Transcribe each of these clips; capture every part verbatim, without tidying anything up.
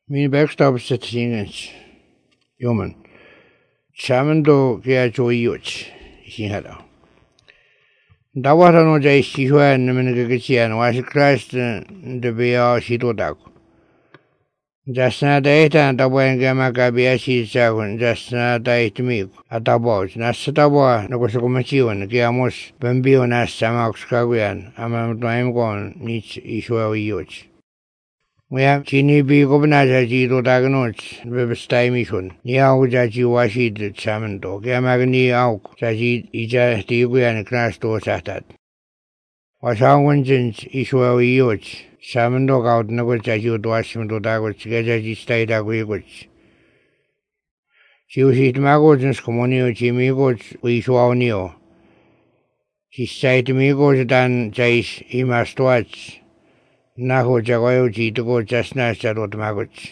Min backstoppet tingens. Jomen. Sammen då gär jo iot. Sin hada. Da var det nog jag stihuan men det gick was Christ de bea shitodak. Jasna daita da buen gama gabia shi chagun jasna dait mi atabo nasatabo no ko komachiwan kiamos bambio nas samax kaguan amam toim gon nich ishwa iot. Moja čini bi gobna jaji do dagnoč bebstai mishun. Ni au jaji washid chamendo. Kia magni au jaji ija tiguyan knasto sahtat. Washangun jins ishwa wiyoch. Chamendo gaud nago jaji do ashim do dagoch. Kia jaji stai dago yigoch. Chiusit mago jins komonio chimigoch wishwa unio. Chistai timigoch dan jais imastoach. Naho jagoyo jitugo jasna charot magoch.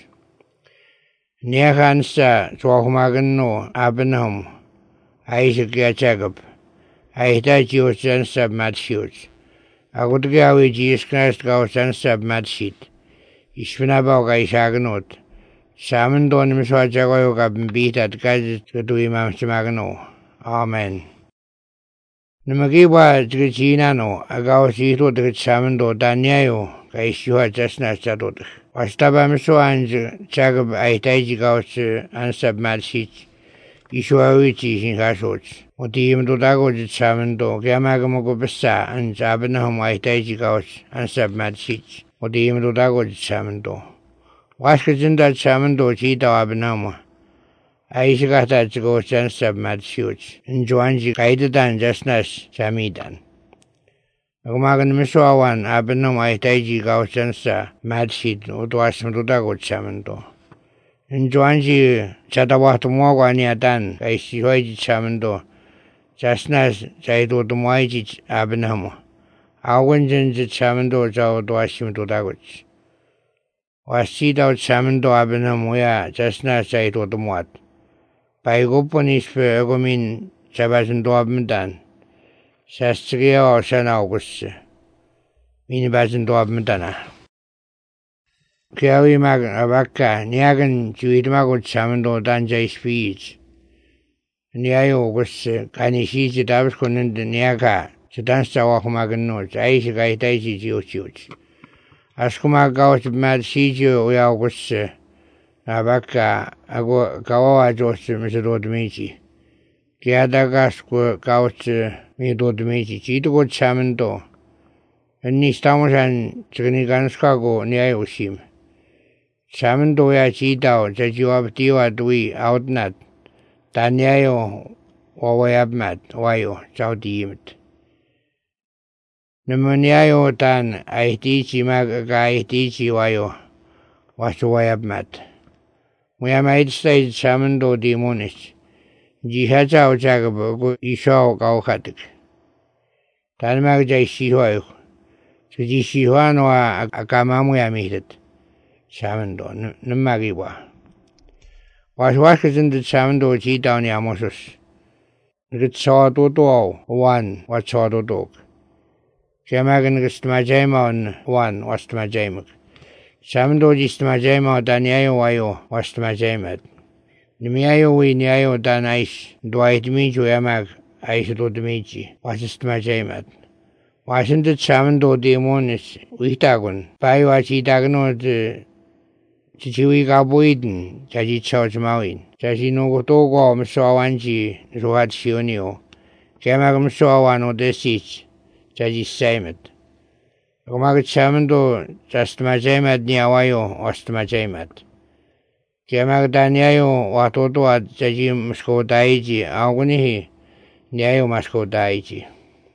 Niakansa swahumagano abenhom. Aisha giachagab. Aita jio sansab matshiot. Agutgawi jis knast gao sansab matshit. Ishvinabao gaishaganot. Samendon miswa jagoyo gabin bitat gazit gadu imam simagano. Amen. Namagiwa jgichinano agaw sito dgit samendo danyayo. Kaishuha jasna charot. Wastaba miso anj chagab aitaiji gaus ansab matshit. Ishua wichi shinkashoch. Oti imdo dago jit samendo. Kiamagamogo besa anj abenahum aitaiji gaus ansab matshit. Oti imdo dago jit samendo. Waska jinda samendo chita abenahum. Aisha gata jigo ansab matshit. Njoanji kaidadan jasnas chamidan. Magan miswawan abenum aitaiji gauchansa madshid udwasm dudago chamendo. Njoanji chadawat mwagwani adan kaisi hoiji chamendo. Jasnas jaido dumwaiji abenum. Awanjin chamendo jaw dwashim dudagoch. Wasidao chamendo abenum ya jasnas jaido dumwat. Baigoponish pe egomin chabazin doabmendan. Shastriya ocean August. Mini bazin doabmentana. Kiawi mag abaka, niagan juidmago chamendo danja speech. Niayo August, kanishiji dabs konend niaga, sedansta wakumagan notes, aishi gaitaiji jiochioch. Askuma gaus mad sijo uya August, abaka, ago kawawa jos misedodmichi. Kiadagas ko gaus mi do dmeji chito go chamendo. Ni estamos en Chigniganskago ni ayoshim. Chamendo ya chitao jajiwab tiwa dui outnat. Tanyayo wawayabmat wayo chao diimt. Namuniayo tan aitichi magaga aitichi wayo wasuwayabmat. Muyamaid stage chamendo dimonish. Jihacha ochagabo isho gaukatik. Tanmag jay shihoy. So jishihuano akamamu yamitet. Chamendo, namagiwa. Was was in the chamendo chi down yamosus. Get saw to do one, what saw to dog. Shamagan gistmajama on one, was to my jamak. Chamendo gistmajama danyayo wayo, was to my jamat. Nimiayo we niayo dan ice, Dwight Mijo yamag, ice do demichi, was it my jamat. Wasn't it chamendo demonis, witagon, Paiwachi dagno de Chichiwi gaboiden, Jaji Church Mawin, Jaji no gotogo, Msawanji, Rohat Shionio, Jamagam Sawan Odesich, Jaji Samet. Romag chamendo, just my jamat niawayo, was my jamat. Kiamag danyayo watoto at jaji masko daiji agunihi nyayo masko daiji.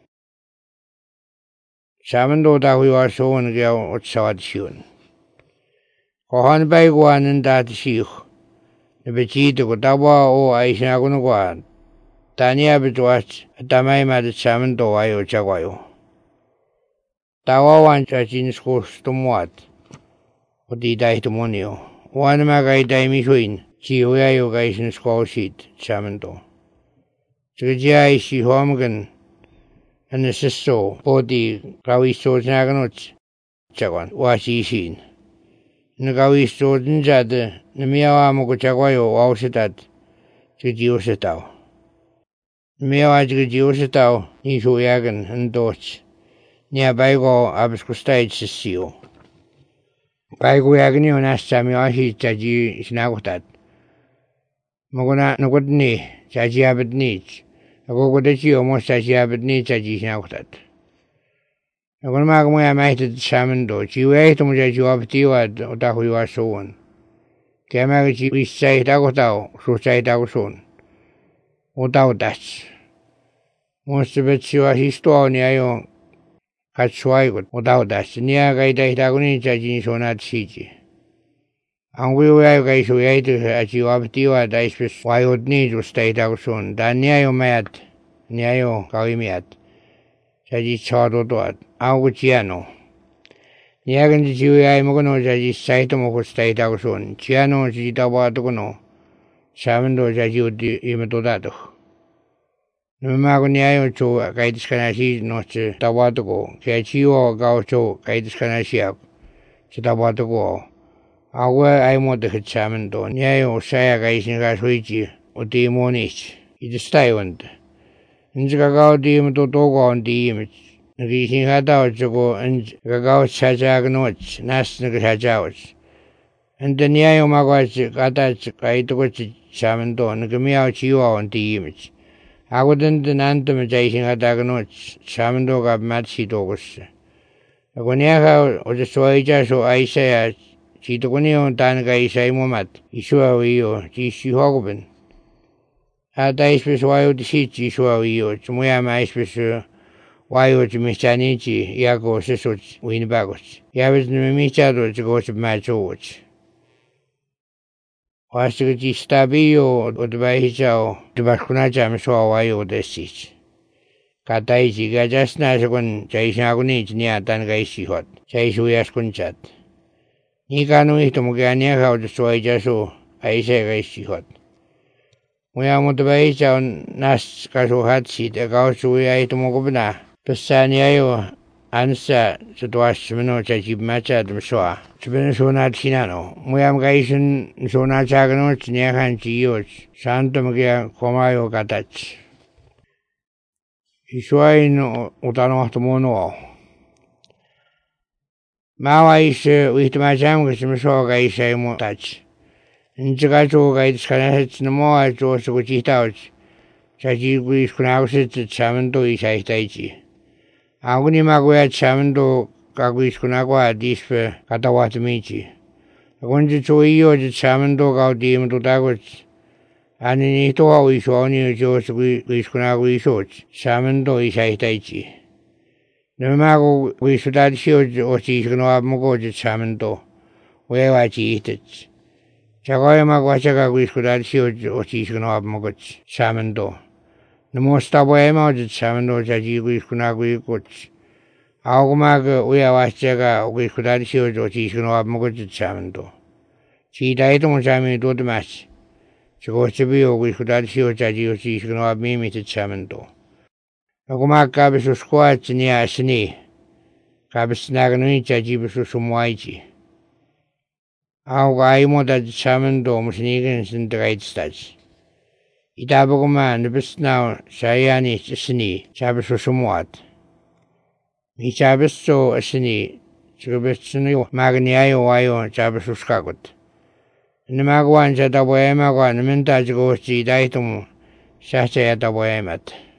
Chamendo dahui wasoon gya utsawad siyon. Kohan baiguan ng dati siyuk. Nabechito ko tawa o ay sinagunukuan. Tanya bituas at tamay madat chamendo ayo chagwayo. Tawawan sa chiniskus tumuat. O di dahi tumonyo. One magay daimi suin, si uyayo gaisin squawshit, chamendo. Sgajay si homagan, and the sisto, body, gawi so naganoch, chawan, washi shin. Nagawistoden jade, nemiawa mo kuchagwayo wausitad, jijiusitao. Nemiawa jijiusitao, nishu yagan endoch. Nia baigo abiskustage sisio. Baigo yagan yo nasami ahi jaji sinagutat. Maguna nugudni, jaji abidnich. Ako kudachi omos jaji abidni jaji sinagutat. Naguna magamu ya mahitid samendo, jiwe ito mo jaji wabtiwad utahu yuwasoon. Kaya maga jiwi say dagutao, susay dagusoon. Utahu das. Mosibet siwa histo ni ayo katsuaigut utahu das. Nia gaida hitaguni jaji sonat siji. Ang wiwi ayo gaiso yaitu aji wabtiwad aispis wayodni justay dagusoon. Dan ni ayo mayat, ni ayo kawimiat. Jaji chadodoat. Aku ciano. Niagan di jiwi ay mo kuno jaji saito mo kustay daguson. Ciano si tawato kuno. Samendo jaji udi imetodato. Numago niayo cho kaitis kanasi no se tawato ko. Kaya chiwo gao cho kaitis kanasi ako. Se tawato ko. Aku ay mo dekit samendo. Niayo saya kaisin kasuichi udi imonich. Itistay wanda. Nzika gao di imetodogo on di imich. Naging hataw jogo ang gagawat sa jagnoch nas nagsajawas. And then niya yung magawat kata kahit ko sa mento nagamiyaw chiwa on tiimich. Ako din dinanto majayising hatagnoch sa mento ka matsitokos. Ako niya ka o sa suwaija so ay saya chito ko niyo tan ka isay mo mat isuwa wiyo chisuha ko bin. At ay speswayo disi chisuha wiyo chumuya ma espesu wayo chimichanichi yako sesoch winbagos. Yabes nimichado chigos machoch. Wasiga chistabiyo odbahichao dbashkunacha miswa wayo desich. Kataichi gajasna sekon chaisaguni chnia tan gaishihot. Chaisuyaskunchat. Nikanu ito mugiania kao deswaijaso aise gaishihot. Muya mutbahichao nas kasuhatsi de kausuya ito mukubna. Pesani ayo ansa situasi meno caci maca demsoa. Sebenarnya sonat sinano. Muyam kaisun sonat cagano cinyakan cios. Santo magia komayo katach. Isuain utano ahtomono. Mawa ise wihtimacam kesemsoa kaisa imo tach. Njakacho kaitis kanasat namoa jo sukucitauch. Caci kuis kunakusit samento isaitaici. Aku ni magoya chamendo kaguis kunagwa dispe katawatmichi. Aku nji choiyo je chamendo kau dim tutagot. Ani ni to au iso ni jo kuis kunagwa iso chamendo isaitaichi. Nemago kuis kutadisio ochi kunwa mogo je chamendo. Wewa chi itich. Chagoya magwa chaka kuis kutadisio ochi kunwa mogo chamendo. Namostabo ema je chamendo jaji kuis kunagwa ikoch. Ako mag uya wasjaga kuis kutadisio ochi kunwa mogo chamendo. Chita ito mo chami do demas. Chiko chibio kuis kutadisio jaji ochi kunwa mimi te chamendo. Ako mag kabiso squat niya asini. Kabis naganui jaji biso sumuaichi. Ako kaya mo da chamendo musinigan sindagait staj. Itabo ko man, nabis na sayani asini, sabi so sumuat. Mi sabi so asini, sabi so magniayo wayo, sabi so skagot. Namagawan sa tabo ema ko, naminta sa ko si dahito mo, sa saya tabo emat.